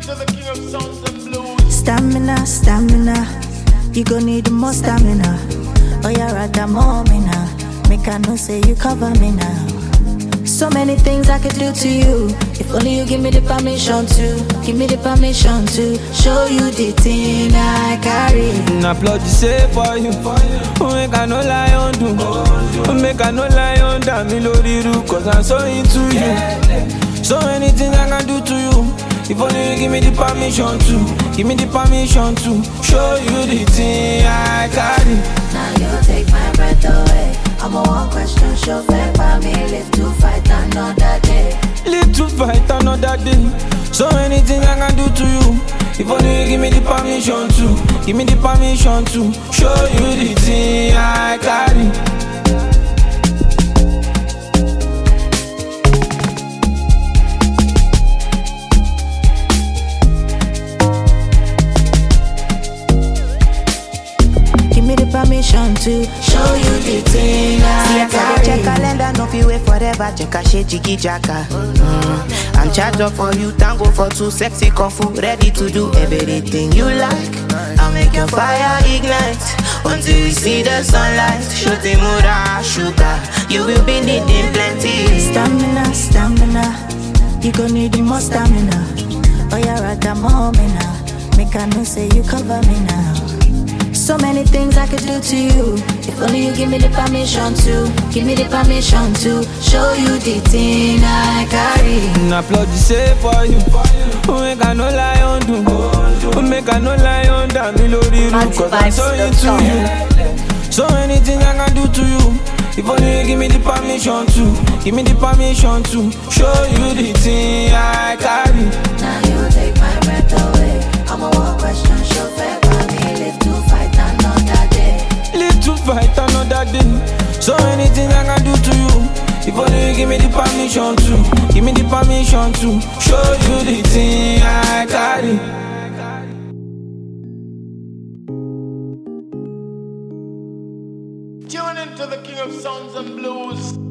into the king of sounds and blues. Stamina, stamina, you gon' need more stamina. Oh, yeah, rather more me now. Make I know say you cover me now. So many things I could do to you. If only you give me the permission to. Give me the permission to show you the thing I carry. Applaud the say for you. Make I no lie on do. Make I no lie on damn me lori ru. Cause I'm so into you. So many things I can do to you. If only you give me the permission to. Give me the permission to show you the thing I carry. Now you take my breath away. I'm a one question show fair for me. Live to fight another day. Live to fight another day. So many things I can do to you. If only you give me the permission to. Give me the permission to show you the thing I carry. Permission to show you the thing I carry. Check calendar, no fit wait forever. Check a shade, jiggy jacka. I'm charged up for you, tango for two, sexy kung fu, ready to do everything you like. I'll make your fire ignite until we see the sunlight. Shooting mura, sugar, you will be needing plenty. Stamina, stamina, you gon' need more stamina. Oh, yeah, rather more me now. Make I know say you cover me now. So many things I could do to you. If only you give me the permission to. Give me the permission to show you the thing I carry. Applaud the say for you. Make I no lie on do. Make I no lie on damn me lori ru. Cause I'm so into you. So many things I can do to you. If only you give me the permission to. Give me the permission to show you the thing I carry. Now you take my breath away. I'm a one question show fair for me. Live to fight another day. Live to fight another day. So many things I can do to you. If only you give me the permission to. Give me the permission to show you the thing I carry. Tune into the king of sounds and blues.